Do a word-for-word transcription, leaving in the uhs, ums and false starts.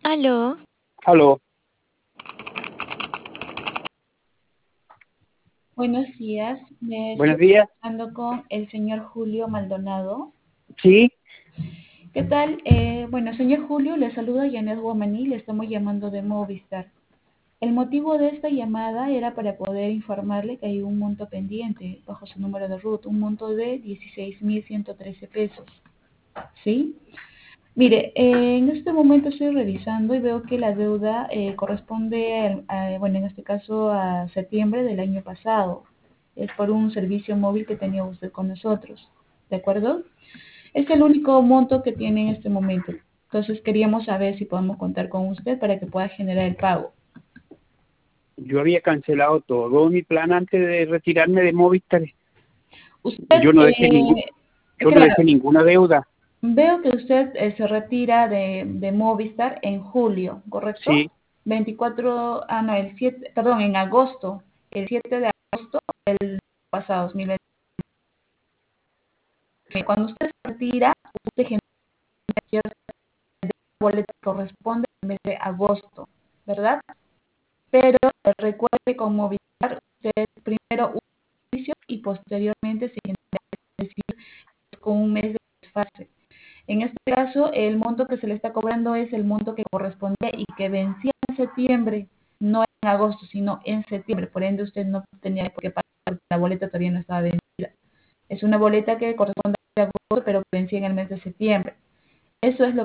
Aló, Aló, buenos días. Me estoy buenos días. hablando con el señor Julio Maldonado. Sí, ¿Qué tal? Eh, bueno, señor Julio, le saluda Janet Guamaní, le estamos llamando de Movistar. El motivo de esta llamada era para poder informarle que hay un monto pendiente bajo su número de ruta, un monto de dieciséis mil ciento trece pesos. ¿Sí? Mire, eh, en este momento estoy revisando y veo que la deuda eh, corresponde, al- a, bueno, en este caso a septiembre del año pasado. Es por un servicio móvil que tenía usted con nosotros, ¿de acuerdo? Es el único monto que tiene en este momento. Entonces queríamos saber si podemos contar con usted para que pueda generar el pago. yo había cancelado todo mi plan antes de retirarme de Movistar. Usted, Yo no dejé ningún, eh, yo no claro, dejé ninguna deuda. veo que usted eh, se retira de, de Movistar en julio, ¿correcto? Sí, veinticuatro, ah, no, el siete, perdón, en agosto, el siete de agosto del pasado dos mil veinte. Cuando usted se retira, usted genera cierta boleta que corresponde al mes de agosto, ¿verdad? Pero eh, recuerde que con Movistar usted primero un servicio y posteriormente se genera el decir, con un mes de desfase. En este caso, el monto que se le está cobrando es el monto que correspondía y que vencía en septiembre, no en agosto, sino en septiembre. Por ende, usted no tenía por qué pagar porque la boleta todavía no estaba vencida. Es una boleta que corresponde a agosto, pero que vencía en el mes de septiembre. Eso es lo